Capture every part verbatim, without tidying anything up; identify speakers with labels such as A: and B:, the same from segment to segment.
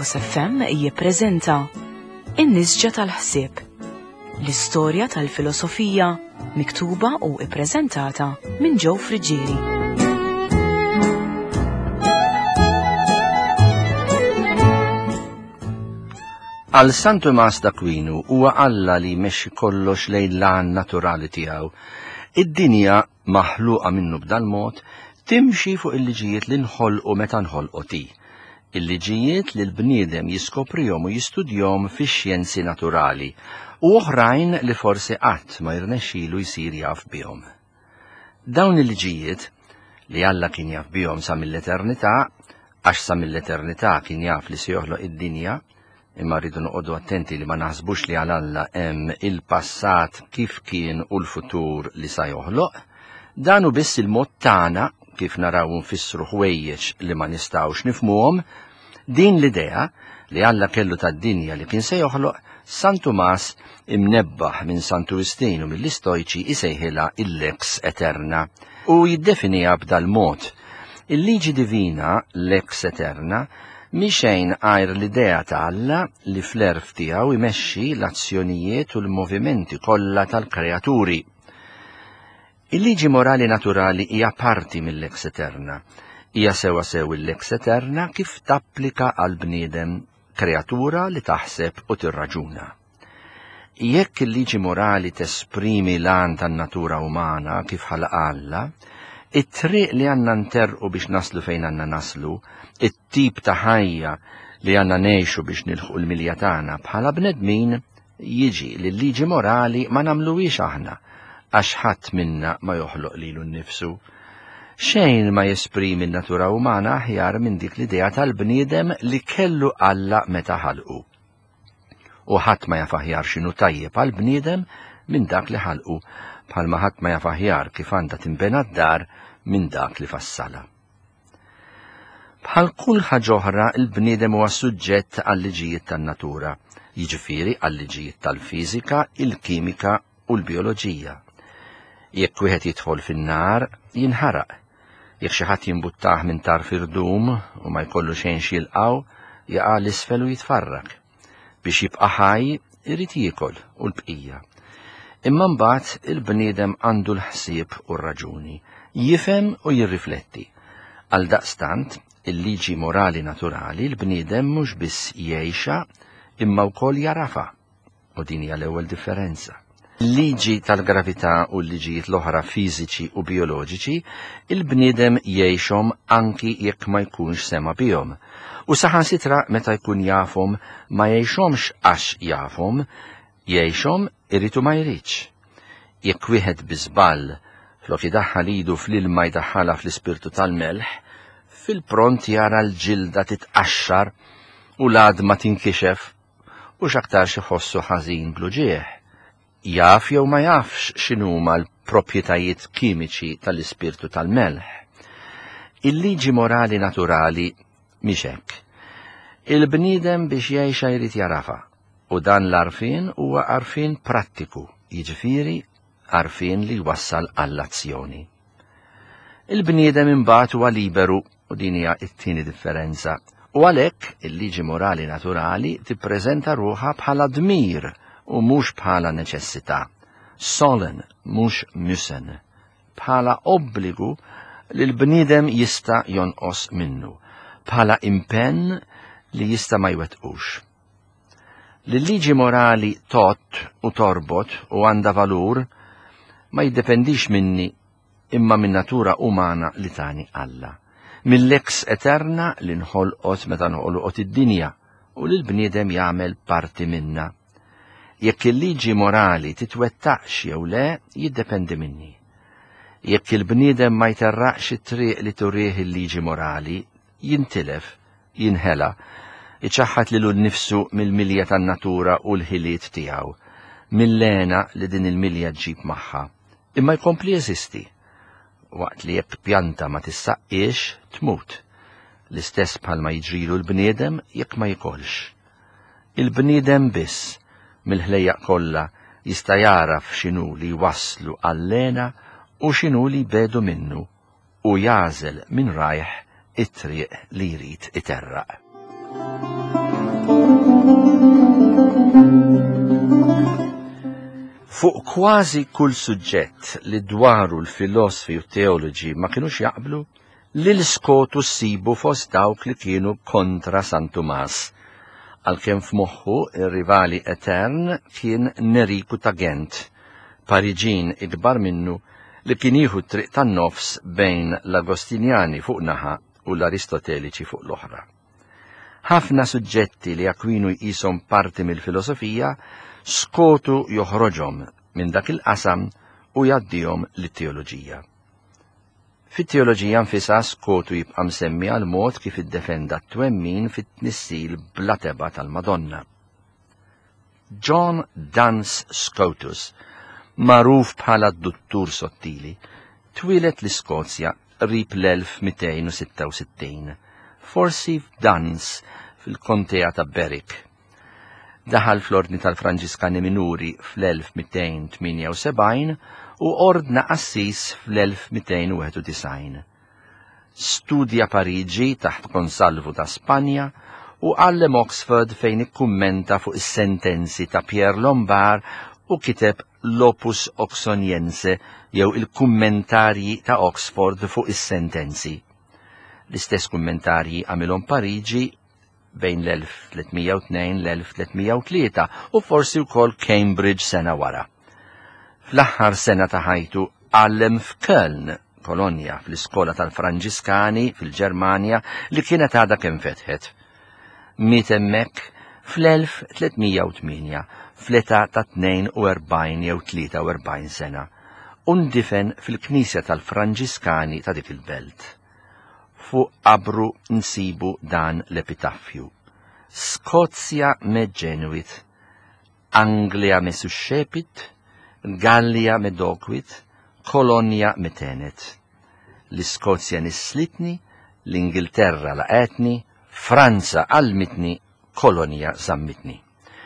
A: Logos F M jippreżenta In-Nisġa tal-Ħsieb, l-istorja tal-filosofija miktuba u ippreżentata minn Joe Frigieri.
B: Għal San Tomas d'Aquino huwa Alla li jmexxi kollox lejn l-għan naturali tiegħu. Id-dinja maħluqa minnu b'dal mod timxi fuq il-liġijiet li nħolqu meta nħolqu. Il-liġijiet li l-bniedem jiskoprihom u jistudjahom fix-xjenzi naturali u oħrajn li forsi qatt ma jirnexxielu jsir jaf bihom. Dawn il-liġijiet li Alla kien jaf bihom sa mill-eternità, għax sa mill-eternità kien jaf li se joħloq id-dinja, imma rridu noqogħdu attenti li ma naħsbux li għal Alla hemm il-passat kif kien u l-futur li sa joħloq, dan hu biss il-mod tagħna kif naraw nfissru ħwejjeġ li ma nistgħux nifhmuhom. Din l-idea li Alla kellu tad-dinja li kien se joħloq, San Tomas imnebbaħ minn San Tuistinu mill-Istoiċi isejħilha il-lex eterna u jiddefiniha b'dal mod. Il-liġi divina, lex eterna, mixejn għajr l-idea ta' Alla li fl-erf tiegħu jmexxi l-azzjonijiet u l-movimenti kollha tal-kreaturi. Il-liġi morali naturali hija parti mill-lex eterna. Hija sewa sew il-lex eterna kif tapplika għal bniedem kreatura li taħseb u tirraġuna. Jekk il-liġi morali tesprimi l-għan tan-natura umana kif ħalaqa Alla, it-triq li għandna nterqu biex naslu fejn għandna naslu, it-tip ta' ħajja li għandna ngħixu biex nilħqu l-milja tagħna bħala bnedmin, jiġi li l-liġi morali ma nagħmluhiex aħna, għax ħadd minna ma joħloq lilu nnifsu. Xejn ma jesprimi n-natura umana aħjar minn dik l-idea tal-bniedem li kellu Alla meta ħalqu. U ħadd ma jaf aħjar x'inhu tajjeb għall bniedem minn dak li ħalqu, bħalma ħadd ma jaf aħjar kif għandha tinbena d-dar minn dak li fassala. Bħal kull ħaġa oħra, il-bniedem huwa suġġett għal-liġijiet tan-natura, jiġifieri għal-liġijiet tal-fiżika, il-kimika u l-bioloġija. Jekk wieħed jidħol fin-nar, jinħaraq. Jekk xi ħadd jinbuttaħ minn tar firdum u ma jkollu xejn xilqaw, jaqa' l-isfel u jitfarrak. Biex jibqa' ħaj irid jiekol u l-bqija. Imma mbagħad il-bniedem għandu l-ħsieb u r-raġuni, jifhem u jirrifletti. Għaldaqstant, il-liġi morali naturali l-bniedem mhux biss jgħixha imma wkoll jarafha, u din hija l-ewwel differenza. Il-liġi tal-gravità u l-liġijiet l-oħra fiżiċi u bioloġiċi, il-bniedem jgħixhom anki jekk ma jkunx sema bihom. U saħansitra meta jkun jafhom ma jgħixhomx għax jafhom, jgħixhom irid u ma jridx. Jekk wieħed biżball flok idaħħal idu fl-ilma jdaħħalha fl-ispirtu tal-melħ, fil-pront jara l-ġilda titqaxxar u l-għadma tinkixef u x'aktar iħossu ħażin bluġieħ. Jaf jew ma jafx x'inhuma l-proprjetajiet kimiċi tal-ispirtu tal-melħ. Il-liġi morali naturali mhix hekk. Il-bniedem biex jgħixha jrid jarafha, u dan l-għarfien huwa għarfien prattiku, jiġifieri għarfien li jwassal għall-azzjoni. Il-bniedem imbagħad huwa liberu u din hija t-tieni differenza, u għalhekk il-liġi morali naturali tippreżenta ruħha bħala dmir u mhux bħala neċessità, solen mhux müssen, bħala obbligu li l-bniedem jista' jonqos minnu, bħala impenn li jista' ma jwettqux. L-liġi morali tot u torbot u għandha valur ma jiddependix minni imma min natura umana li tani Alla, mill-lex eterna li nħolqot meta nħolqot id-dinja u li l-bniedem jagħmel parti minna. Jekk il-liġi morali titwettaqx jew le, jiddependi minni. Jekk il-bniedem ma jterraqx it-triq li turih il-liġi morali, jintilef, jinħela, iċaħħat lilu nnifsu mill-milja tan-natura u l-ħiliet tiegħu, mill-lena li din il-milja ġġib magħha, imma jkompli jeżisti. Waqt li jekk pjanta ma tissaqqiex, tmut. L-istess bħalma jiġrilu l-bniedem jekk ma jikolx. Il-bniedem biss mill-ħlejjaq kollha jista' jaraf x'inhu li waslu għall-lena u x'inhu li bedu minnu u jażel minn rajħ it-triq li jrid iterraq. Fuq kważi kull suġġett li dwaru l-filosofi u teoloġi ma kienux jaqblu, li l-Skotu ssibu fost dawk li kienu kontra San Tumas, għalkemm f'moħħu ir-rivali etern kien Neriku ta' Gent, Pariġin ikbar minnu li kien jieħu triq tan-nofs bejn l-Agostinjani fuq naħa u l-Aristoteliċi fuq l-oħra. Ħafna suġġetti li Akwinu jqishom parti mill-filosofija Skotu joħroġhom minn dak il-qasam u jgħaddihom lit-teoloġija. Fit-teoloġija nfisha Skotu jibqa' msemmi għal mod kif iddefenda t-twemmin fit-tnissil bla teba tal-Madonna. John Duns Scotus, magħruf bħala d-Duttur Sottili, twilet l-Iskozja qrib l-elf mitejn u sitta u sittin, forsi f'Duns fil-kontea ta' Berwick. Daħal fl-ordni tal-Franġiskani Minuri fl-elf mitejn tminja u sebgħin u ordna Assis fl-elf mitejn u wieħed u tisgħin. Studja Pariġi taħt Konsalvu ta' Spanja u għallem Oxford fejn ikkummenta fuq is-sentenzi ta' Pierre Lombard u kiteb l-Opus Oxoniense jew il-kummentarji ta' Oxford fuq is-sentenzi. L-istess kummentarji għamilhom Pariġi bejn l-elf tlietmija u tnejn l-elf tlietmija u tlieta u forsi wkoll Cambridge sena wara. Fl-aħħar sena ta' ħajtu għallem f'Köln, Kolonja, fl-iskola tal-Franġiskani fil-Ġermanja li kienet għadha kemm fetħet. Miet hemmhekk fl-elf tlietmija u tminja fl-età ta' tnejn u erbgħin jew tlieta u erbgħin sena u ndifen fil-Knisja tal-Franġiskani ta' dik il-belt. Fuq qabru nsibu dan l-epitaffju. Skozja me ġenwit, Anglia me susċepit, Gallia me dokwit, Kolonja me tenet. L-Iskozja nisslitni, l-Ingilterra laqetni, Franza għalmitni, Kolonja zammitni.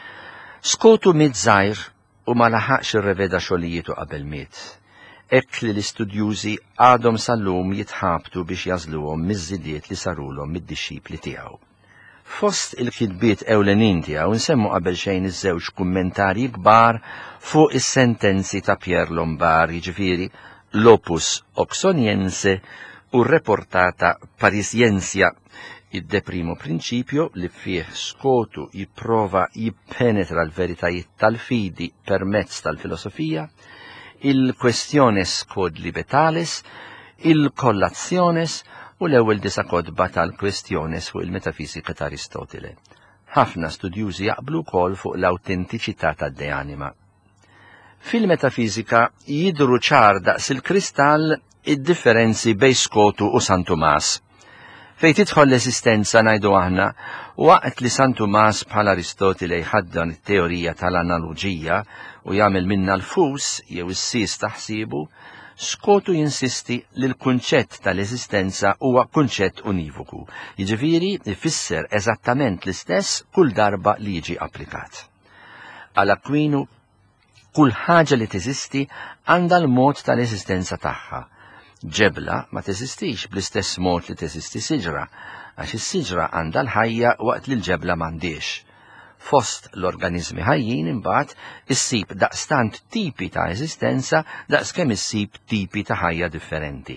B: Skotu mit żgħir u ma laħaqx irreveda xogħlijietu qabel miet. Ekk li l-istudjużi għadhom sal-lum jitħabtu biex jażluhom miż-żidiet li sarulhom mid-dixxipli tiegħu. Fost il-kitbiet ewlenin tiegħu nsemmu qabel xejn iż-żewġ kummentarji kbar fuq is-sentenzi ta' Pierre Lombard, jiġifieri l-Opus Oxoniense u r-reportata Parisienzja, id-de primo prinċipju li fih Skotu jipprova jippenetra l-veritajiet tal-fidi permezz tal-filosofija, il-Questiones Quod Libetalis, il-Kollazzjones u l-ewwel disa kodba tal-Questiones fuq il-metafisika ta' Aristotele. Ħafna studjużi jaqblu wkoll fuq l-awtentiċità tad-de anima. Fil-metafisika jidru ċar daqs il-kristall id-differenzi bejn Skotu u San Tumas. Fejn tidħol l-esistenza ngħidu aħna, waqt li San Tumas bħal Aristotele jħaddan it-teorija tal-analogija u jagħmel minna l-fus jew is-sis taħsibu, Skotu jinsisti li l-kunċett tal-eżistenza huwa kunċett univoku, jiġifieri ifisser eżattament l-istess kull darba li jiġi applikat. Għal Akwinu, kull ħaġa li teżisti għandha l-mod tal-eżistenza tagħha. Ġebla ma teżistix bl-istess mod li teżisti siġra, għax is-siġra għandha l-ħajja waqt li l-ġebla m'għandix. Fost l-organizmi ħajjin imbagħad issib daqstant tipi ta' eżistenza daqskemm issib tipi ta' ħajja differenti.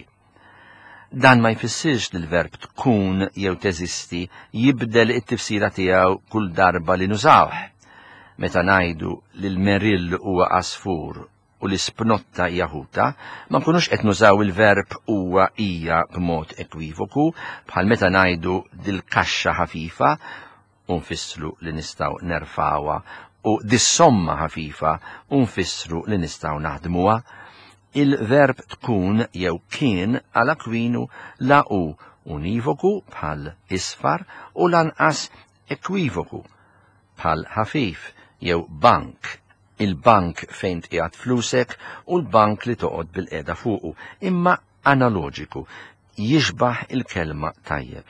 B: Dan ma jfissirx li l-verb tkun jew teżisti jibdel it-tifsira tiegħu kull darba li nużawh. Meta ngħidu li l-merill huwa asfur u l-ispnotta jaħuta, ma nkunux qed nużaw il-verb huwa hija b'mod ekwivoku, bħal meta ngħidu dil-kaxxa ħafifa u nfissru li nistgħu nerfawha u dis-somma ħafifa u nfissru li nistgħu naħdmuha. Il-verb tkun jew kien għal Akwinu la u univoku bħal isfar u lanqas ekwivoku bħal ħafif jew bank. Il-bank fejn tqiegħed flusek u l-bank li toqgħod bil-qiegħda fuqu, imma analoġiku, jixbaħ il-kelma tajjeb.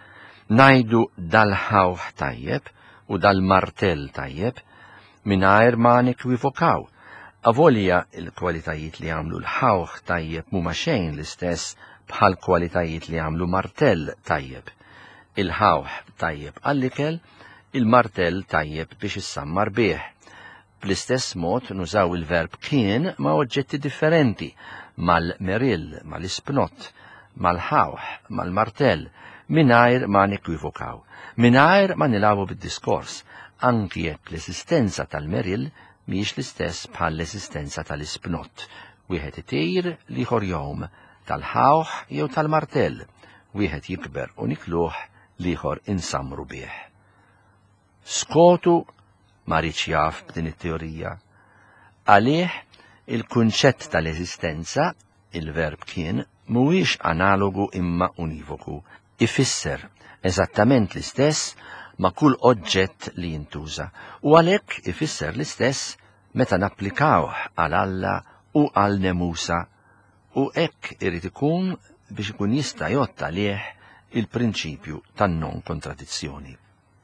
B: Ngħidu dal-ħawħ tajjeb u dal-martell tajjeb mingħajr ma nikwivokaw. Avolja il-kwalitajiet li għamlu l-ħawħ tajjeb mhuma xejn l-istess bħal kwalitajiet li għamlu martell tajjeb. Il-ħawħ tajjeb għall-ikel, il-martell tajjeb biex issammar bih. Bl-istess mod nużaw il-verb kien ma' oġġetti differenti, mal-merill, mal-ispnott, mal-ħawħ, mal-martell, mingħajr ma nekkwivokaw, mingħajr ma nilagħbu bid-diskors, anki jekk l-esistenza tal-merill mhijiex l-istess bħal l-esistenza tal-ispnott. Wieħed itir liħor jowm, tal-ħawħ jew tal-martell, wieħed jikber u nikluh liħor insamru bih. Skotu ma rridx jaf b'din it-teorija. Għalih il-kunċett tal-eżistenza, il-verb kien, mhuwiex analogu imma univoku. Ifisser eżattament l-istess ma' kull oġġett li jintuża, u għalhekk ifisser l-istess meta napplikawh għal Alla u għal Nemusa, u hekk irid ikun biex ikun jista' jotta għalih il-prinċipju tan-non kontradizzjoni.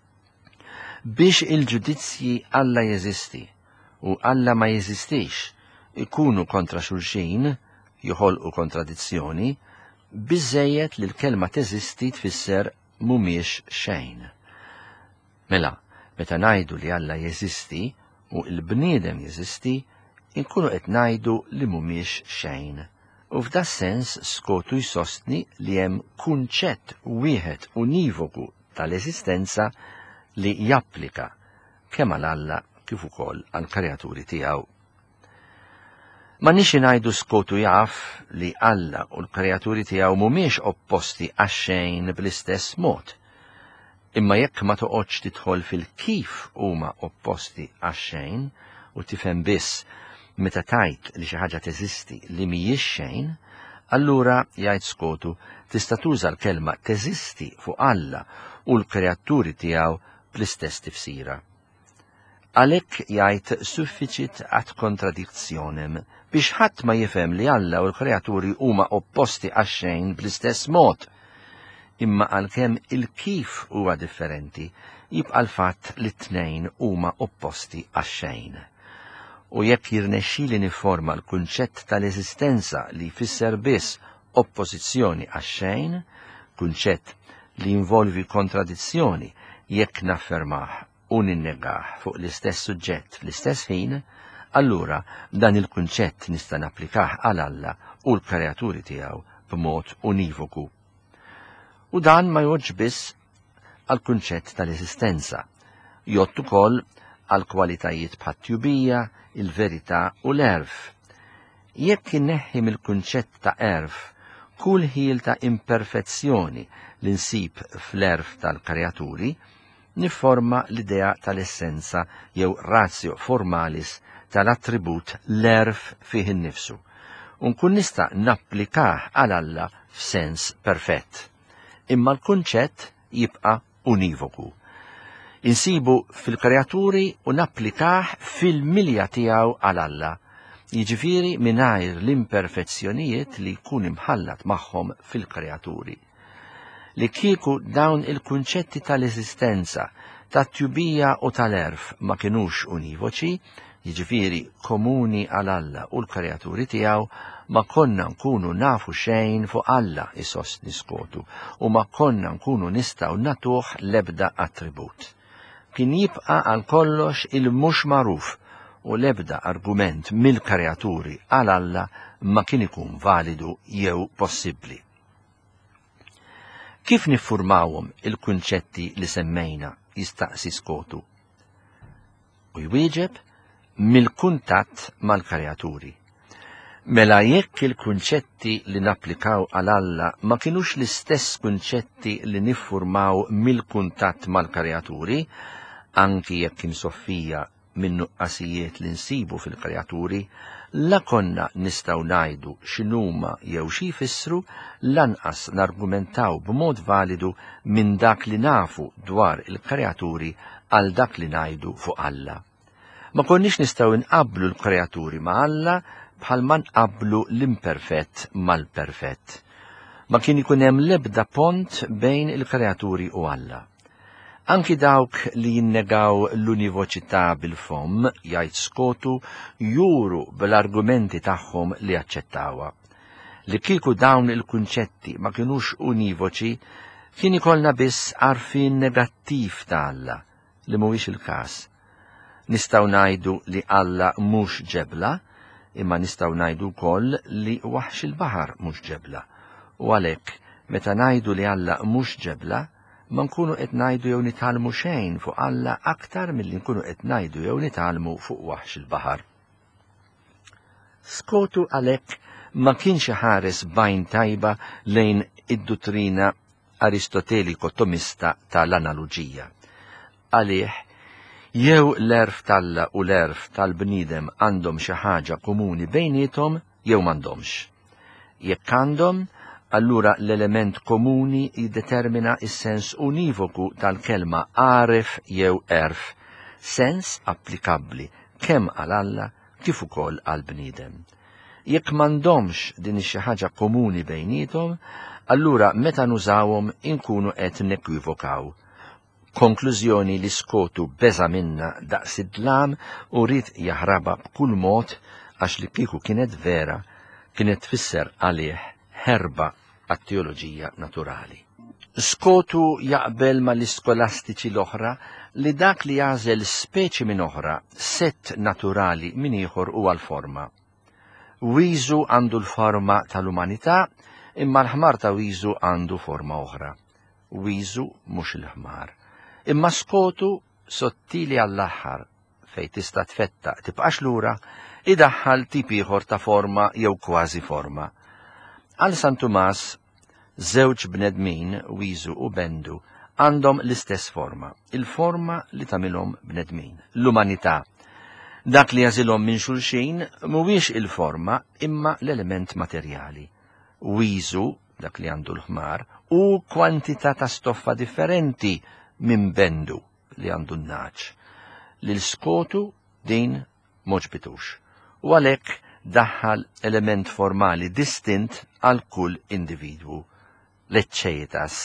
B: Biex il-ġudizzji Alla jeżisti u Alla ma jeżistix ikunu kontra xulxin, joħolqu kontradizzjoni, biżżejjed li l-kelma teżisti tfisser mhumiex xejn. Mela, meta ngħidu li Alla jeżisti u l-bniedem jeżisti, inkunu qed ngħidu li mhumiex xejn. U f'da sens Skotu jsostni li hemm kunċett wieħed univoku tal-eżistenza li japplika kemm għal Alla kif ukoll għall-kreaturi tiegħu. Ma nixi ngħidu Skotu jaf li Alla u l-kreaturi tiegħu mhumiex opposti għax-xejn bl-istess mod. Imma jekk ma toqgħodx tidħol fil-kif huma opposti għax-xejn u tifhem biss meta tajt li xi ħaġa teżisti li mhijiex xejn, allura jgħid Skotu tista' tuża l-kelma teżisti fuq Alla u l-kreaturi tiegħu bl-istess tifsira. Għalhekk jgħid suffiċit ad contradictionem biex ħadd ma jifhem li Alla u l-kreaturi huma opposti għax-xejn bl-istess mod. Imma għalkemm il-kif huwa differenti, jibqa' l-fatt li t-tnejn huma opposti għax-xejn. U jekk jirnexxieli nifforma l-kunċett tal-eżistenza li jfisser biss oppożizzjoni għax-xejn, kunċett li jinvolvi kontradizzjoni jekk naffermah u ninnegah fuq l-istess suġġett fl-istess ħin, allura dan il-kunċett nista' napplikah għal Alla u l-kreaturi tiegħu b'mod univoku. U dan ma jgħodx biss għal kunċett tal-eżistenza, jgħod ukoll għal kwalitajiet bħat-tjubija, il-verità u l-erf. Jekk inneħħim il-kunċett ta' erf, kull ħiel ta' imperfezzjoni li nsib fl-erf tal-kreaturi, nifforma l-idea tal-essenza jew ratio formalis tal-attribut l-erf fih innifsu, u nkun nista' napplikah għal Alla f'sens perfett. Imma l-kunċett jibqa' univoku. Insibu fil-kreaturi u napplikah fil-milja tiegħu għal Alla, jiġifieri mingħajr l-imperfezzjonijiet li jkun imħallat magħhom fil-kreaturi. Li kieku dawn il-kunċetti tal-eżistenza, tat-tjubija u tal-erf ma kinux univoċi, jiġifieri komuni għal Alla u l-kreaturi tiegħu, ma konna nkunu nafu xejn fuq Alla isostni Skotu, u ma konna nkunu nistgħu natuh l-ebda attribut. Kien jibqa' għal kollox il-mhux magħruf u l-ebda argument mill-kreaturi għal Alla ma kien ikun validu jew possibbli. Kif niffurmawhom il-kunċetti li semmejna, jistaqsi Skotu? U jwieġeb mill-kuntatt mal-kreaturi. Mela jekk il-kunċetti li napplikaw għal Alla ma kinux l-istess kunċetti li niffurmaw mill-kuntatt mal-kreaturi, anki jekk imsoffija minn nuqqasijiet li nsibu fil-kreaturi, la konna nistgħu ngħidu x'inhuma jew xi jfissru, lanqas nargumentaw b'mod validu minn dak li nafu dwar il-kreaturi għal dak li ngħidu fuq Alla. Ma konniex nistgħu nqabblu l-kreaturi ma' Alla bħal ma nqabblu l-imperfett mal-perfett. Ma kien ikun hemm l-ebda pont bejn il-kreaturi u Alla. Anki dawk li jinnegaw l-univoċità bil-fom, jgħid Skotu, juru bil-argumenti tagħhom li aċċettawha. Li kieku dawn il-kunċetti ma kinux univoċi, kien ikollna biss għarfien negattiv ta' Alla, li mhuwiex il-każ. Nistgħu ngħidu li Alla mhux ġebla, imma nistgħu ngħidu wkoll li waħx il-baħar mhux ġebla. U għalhekk meta ngħidu li Alla mhux ġebla, ma nkunu qed ngħidu jew nitalmu xejn fuq Alla aktar milli nkunu qed ngħidu jew nitalmu fuq waħx il-baħar. Skotu għalhekk ma kienx ħares bajn tajba lejn id-dottrina aristoteliko tomista tal-analogija. Għalih, jew l-erf tal-Alla u l-erf tal-bniedem għandhom xi ħaġa komuni bejniethom jew m'għandhomx. Jekk għandhom, allura l-element komuni jiddetermina is-sens univoku tal-kelma għaref jew erf, sens applikabbli kemm għal Alla kif ukoll għal bniedem. Jekk m'għandhomx din xi ħaġa komuni bejniethom, allura meta nużawhom inkunu qed nekkwivokaw. Konklużjoni li Skotu beża minna daqs id-dlam u rid jaħraba b'kull mod għax li kieku kienet vera kienet tfisser għalih ħerba għat-teoloġija naturali. Skotu jaqbel mal-iskolastiċi l-oħra li dak li jażel speċi minn oħra sett naturali minn ieħor huwa l-forma. Wiżu għandu l-forma tal-umanità, imma l-ħmar ta' Wiżu għandu forma oħra. Wiżu mhux il-ħmar. Imma Skotu sottili għall-aħħar fejn tista' tfettaq tibqax lura idaħħal tip ieħor ta' forma jew kważi forma. Għal San Tumas, żewġ bnedmin, Wiżu u Bendu, għandhom l-istess forma, il-forma li tagħmilhom bnedmin, l-umanità. Dak li jażilhom minn xulxin mhuwiex il-forma imma l-element materjali. Wiżu, dak li għandu l-ħmar, u kwantità ta' stoffa differenti minn Bendu li għandu n-naċ. Lil Skotu din moġbitux. U għalhekk daħħal element formali distint għal kull individwu. L-eċċetas.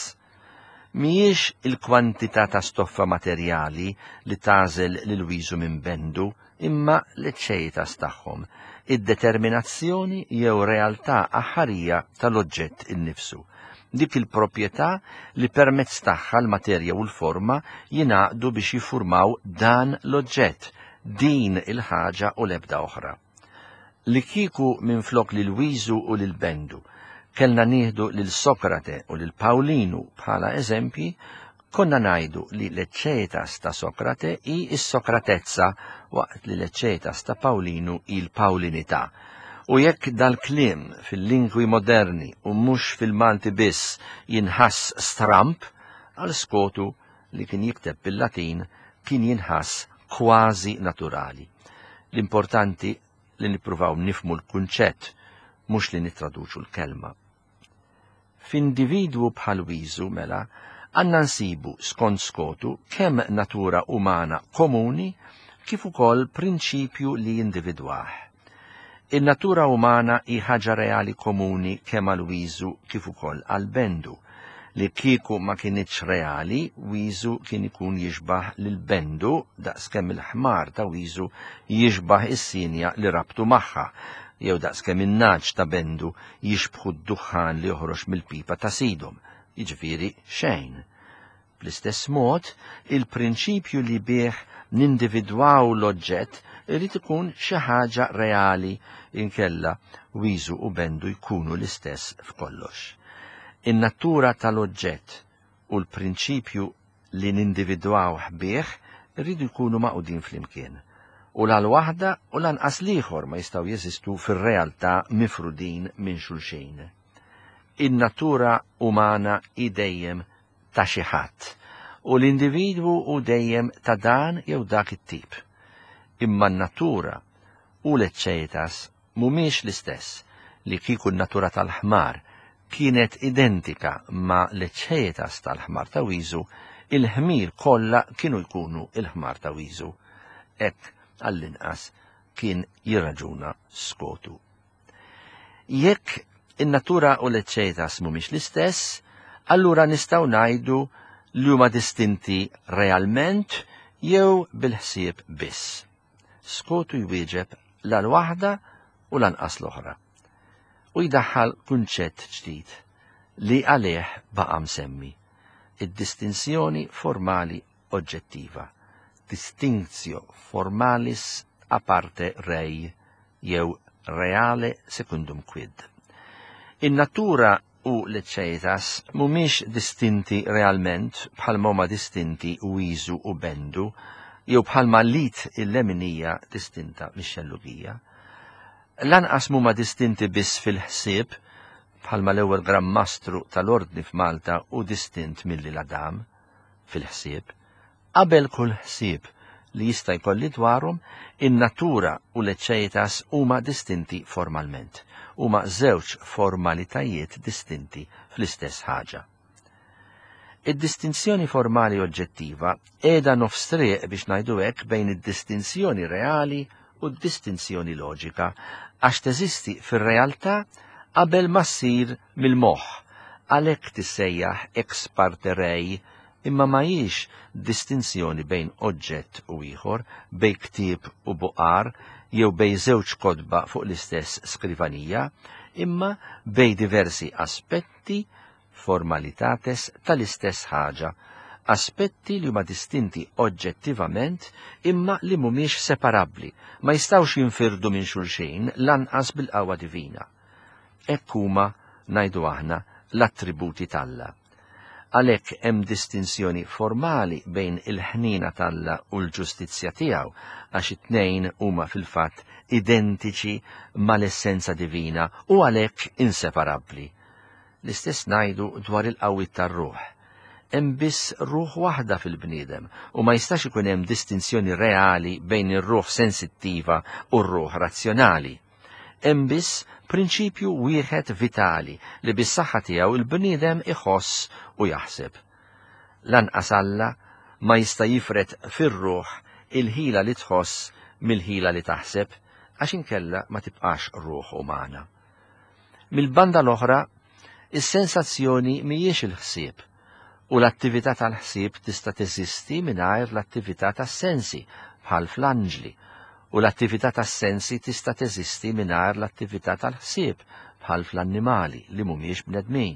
B: Mhijiex il-kwantità ta' stoffa materjali li tażel lil Wiżu minn Bendu, imma l-eċċetas tagħhom, id-determinazzjoni jew realtà aħħarija tal-oġġett innifsu. Dik il-proprjetà li permezz tagħha l-materja u l-forma jingħaqdu biex jiffurmaw dan l-oġġett, din il-ħaġa u l-ebda oħra. Li kieku minflok lil Wiżu u lil Bendu kellna nieħdu lil Sokrate u lil Pawlinu bħala eżempji, konna ngħidu li l-eċċetas ta' Sokrate hi s-Sokratezza waqt li l-eċċetas ta' Pawlinu hi l-Pawlinità. U jekk dal-kliem fil-lingwi moderni u mhux fil-Malti biss jinħass stramp, għal Skotu li kien jikteb bil-Latin kien jinħass kważi naturali. L-importanti li nippruvaw nifmu l-kunċett mhux li nittraduċu l-kelma. F'individwu bħal Wiżu mela għandna nsibu skont Skotu kemm natura umana komuni kif ukoll prinċipju li jindividwah. In-natura umana hi ħaġa reali komuni kemm għal Wiżu kif ukoll għal Bendu, li kieku ma kienitx reali, Wiżu kien ikun jixbaħ lil Bendu daqskemm il-ħmar ta' Wiżu jixbaħ is-sinja li rabtu magħha, jew daqskemm in-naġ ta' Bendu jixbħu d-duħħan li joħroġ mill-pipa ta' sidhom, jiġifieri xejn. Bl-istess mod, il-prinċipju li bih nindividwaw l-oġġett irid ikun xi ħaġa reali inkella Wiżu u Bendu jkunu l-istess f'kollox. In-natura tal-oġġett u l-prinċipju li nindividwaw bih irridu jkunu maqudin flimkien. U l-waħda u lanqas l-ieħor ma jistgħu jeżistu fir-realtà mifrudin minn xulxejn. In-natura umana hi dejjem ta' xi ħadd u l-individwu hu dejjem ta' dan jew dak it-tip. Imma n-natura u l-eċċetas mhumiex l-istess li kieku n-natura tal-ħmar kienet identika ma l-eċċetas tal-ħmar ta' Wiżu, il-ħmir kollha kienu jkunu il-ħmar ta' Wiżu. Hekk għall-inqas kien jirraġuna Skotu. Jekk in-natura u l-eċċetas mhumiex l-istess, allura nistgħu ngħidu li huma distinti realment jew bil-ħsieb biss. Skotu jwieġeb l-waħda u lanqas l-oħra. U jdaħħal kunċett ġdid li għalih baqa' msemmi, id-distinzjoni formali oġġettiva. distinctio formalis aparte rei, jew reale secundum quid. In-natura u l-ċejtas mumiex distinti realment bħalma huma distinti wiżu u bendu, jew bħalma lit il-leminija distinta mix-xellugija. Lanqas huma distinti biss fil-ħsieb bħalma l-ewwel grammastru tal-ordni f'Malta u distint milli l-Adam fil-ħsieb. Qabel kull ħsieb li jista' jkolli dwarhom, in-natura u l-ċejtas huma distinti formalment, huma żewġ formalitajiet distinti fl-istess ħaġa. Id-distinzjoni formali oġġettiva qiegħda nofstrieq biex ngħidu hekk bejn id-distinzjoni reali u d-distinzjoni loġika għax teżisti fir-realtà qabel ma ssir mill-moħħ, għalhekk tissejjaħ ex parte rei, imma ma jiex distinzjoni bejn oġġett u ieħor, bejn ktieb u buqar, jew bejn żewġ kodba fuq l-istess skrivanija, imma bejn diversi aspetti formalitates tal-istess ħaġa, aspetti li huma distinti oġġettivament imma li mhumiex separabbli, ma jistgħux jinfirdu minn xulxin lanqas bil-qawwa divina. Hekk huma ngħidu aħna l-attributi talla. Għalhekk hemm distinzjoni formali bejn il-ħnina talla u l-ġustizzja tiegħu, għax it-tnejn huma fil-fatt identiċi mal-essenza divina u għalhekk inseparabbli. L-istess ngħidu dwar il-qawwiet tar-ruħ. Hemm biss ruħ waħda fil-bniedem u ma jistax ikun hemm distinzjoni reali bejn ir-ruħ sensittiva u r-ruħ razzjonali. Hemm biss prinċipju wieħed vitali li bis-saħħa tiegħu il-bniedem iħoss u jaħseb. Lanqas Alla ma jista' jifret fir-ruħ il-ħila li tħoss mill-ħila li taħseb għax inkella ma tibqax ruħ umana. Mill-banda l-oħra, is-sensazzjoni mhijiex il-ħsieb u l-attività tal-ħsieb tista' teżisti mingħajr l-attività tas-sensi bħal fl-anġli, u l-attività tas-sensi tista' teżisti mingħajr l-attività tal-ħsieb bħal fl-annimali li mhumiex bnedmin.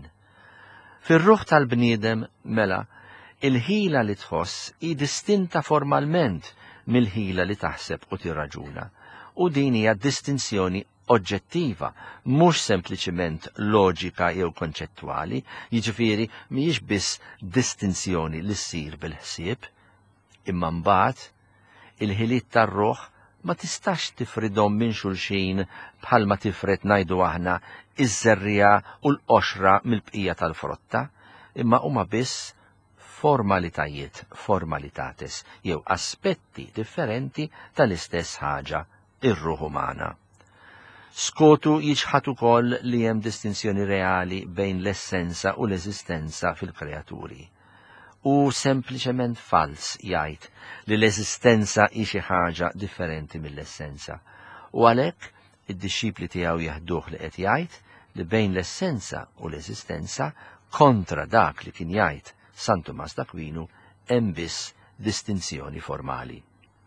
B: Fir-ruħ tal-bniedem mela il-ħila li tħoss hi distinta formalment mill-ħila li taħseb u tirraġuna, u din hija distinzjoni oġġettiva, mhux sempliċiment loġika jew konċettwali, jiġifieri mhijiex biss distinzjoni li ssir bil-ħsieb, imma mbagħad il-ħiliet tar-ruħ ma tistax tifridhom minn xulxin bħalma tifred ngħidu aħna iż-żerrija u l-qoxra mill-bqija tal-frotta, imma huma biss formalitajiet, formalitates, jew aspetti differenti tal-istess ħaġa, ir-ruħ umana. Skotu jiġħad ukoll li hemm distinzjoni reali bejn l-essenza u l-eżistenza fil-kreaturi. U sempliċement fals jgħid li l-eżistenza hi xi ħaġa differenti mill-essenza. U għalhekk id-dixxipli tiegħu jaħduh li qed jgħid li bejn l-essenza u l-eżistenza kontra dak li kien jgħid San Tumas d'Aquinu hemm biss distinzjoni formali.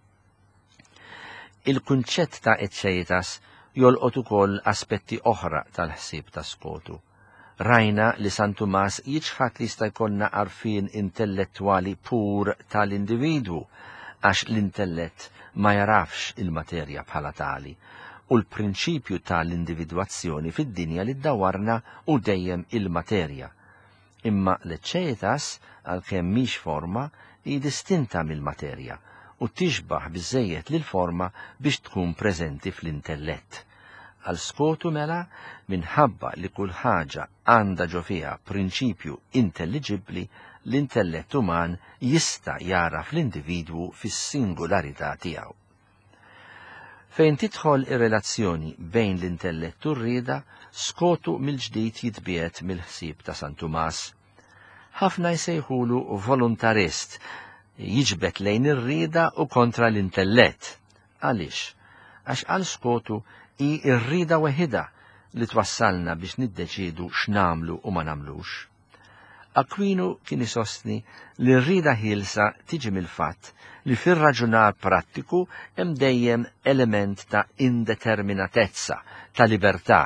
B: Il-kunċett ta' eċċeitas jolqot ukoll aspetti oħra tal-ħsieb ta' Skotu. Rajna li San Tumas jiġħad li jista' jkollna għarfien intellettwali pur tal-individwu, għax l-intellett ma jarafx il-materja bħala tali, u l-prinċipju tal-individwazzjoni fid-dinja li ddawarna u dejjem il-materja. Imma l-eċċeitas għalkemm mhix forma hi distinta mill-materja u tixbaħ biżżejjed lil forma biex tkun preżenti fl-intellett. Għal Skotu mela, minħabba li kull ħaġa għandha ġo fiha prinċipju intelligibbli, l-intellett uman jista' jara fl-individwu fis-singolarità tiegħu. Fejn tidħol ir-relazzjoni bejn l-intellett u r-rieda, Skotu mill-ġdid jitbiet mill-ħsieb ta' San Tumas. Ħafna jsejħulu volontarist, jiġbed lejn ir-rieda u kontra l-intellett. Għaliex? Għax għal Skotu hi r-rieda weħida li twassalna biex niddeċiedu x'namlu u ma namlux. Aquinu kien isostni li r-rieda ħielsa tiġi mill-fatt li fir-raġunar prattiku hemm dejjem element ta' indeterminatezza, ta' libertà.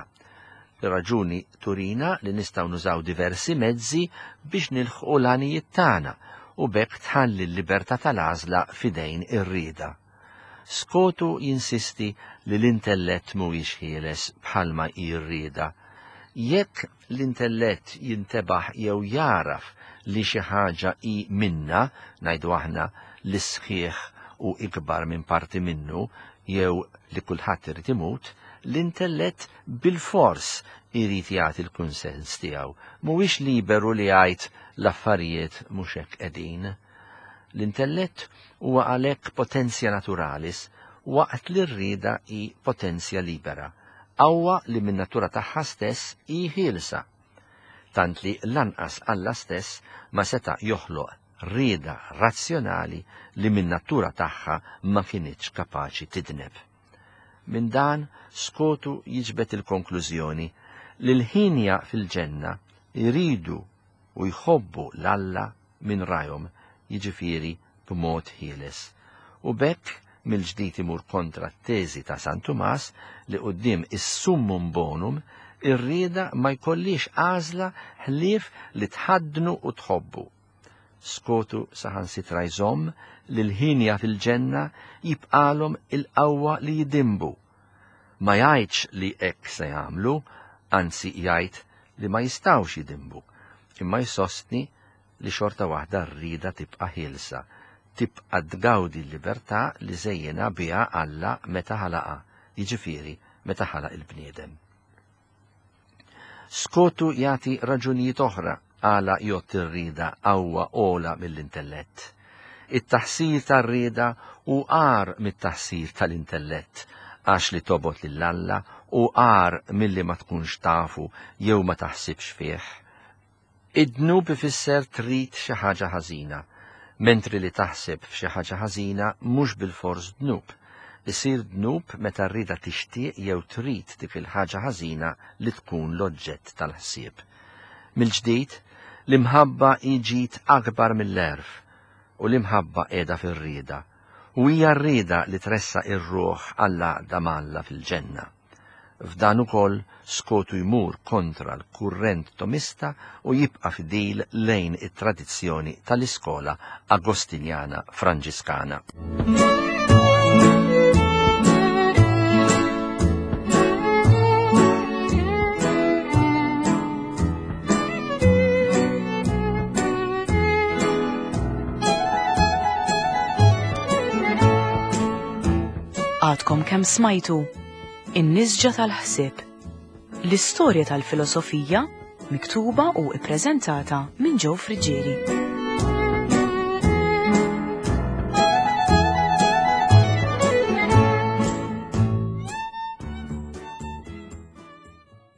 B: Ir-raġuni turina li nistgħu nużaw diversi mezzi biex nilħqu l-għanijiet tagħna u bekk tħalli l-libertà tal-għażla fidejn ir-rieda. Scotu jinsisti li l-intellett mhuwiex ħieles bħalma ir-rieda. Jekk l-intellett jintebaħ jew jaraf li xi ħaġa hi minna, ngħidu aħna l-isħieħ u ikbar minn parti minnu, jew li kulħadd irid imut, l-intellett bil-fors irid jagħti l-kunsens tiegħu. Mhuwiex liberu li jgħid l-affarijiet mhux hekk qegħdin. L-intellett huwa għalhekk potenzja naturalis waqt li r-rieda hi potenzja libera, qawwa li min natura tagħha stess hi ħielsa, tant li lanqas Alla stess ma seta' joħloq rieda razzjonali li min natura tagħha ma kienitx kapaċi tidneb. Minn dan Scotu jiġbed il-konklużjoni li l-ħinja fil-ġenna jridu u jħobbu l-Alla minn rajhom, jiġifieri b'mod ħieles. U bekk mill-ġdid imur kontra t-teżi ta' San Tumas li quddiem is-summum bonum ir-rieda ma jkollix għażla ħlief li tħaddnu u tħobbu. Scotu saħansitra jżomm li l-ħinja fil-ġenna jibqalhom il-qawwa li jidimbu. Ma jgħidx li hekk se jagħmlu, anzi jgħid li ma jistgħux jidimbu, imma jsostni li xorta waħda rrida tibqa' ħielsa, tibqa' tgawdi l-libertà li żejjena biha Alla meta ħalaqa, jiġifieri meta ħalaq il-bniedem. Scotu jagħti raġunijiet oħra għala jgħod ir-rieda qawwa ola mill-intellett. It-taħsir tar-rieda u għar mit-taħsir tal-intellett, għax li tobot lill-Alla u għar milli ma tkunx tafu jew ma taħsibx fih. Id-dnub ifisser trid xi ħaġa ħażina, mentri li taħseb f'xi ħaġa ħażina mhux bil-fors dnub. Isir dnub meta rrieda tixtieq jew trid dik il-ħaġa ħażina li tkun l-oġġett tal-ħsieb. Mill-ġdid, l-imħabba iġid akbar mill-erf u l-imħabba qiegħda fir-rieda, u hija r-rieda li tressa ir-ruħ għall-għaqda malla fil-ġenna. F'dan ukoll Scotu jmur kontra l-kurrent tomista u jibqa' fidil lejn it-tradizzjoni tal-iskola Agostinjana Franġiskana.
A: Għadkom kemm smajtu in-nisġa tal-ħsieb, l-istorja tal-filosofija miktuba u ippreżentata minn Joe Friġġieri.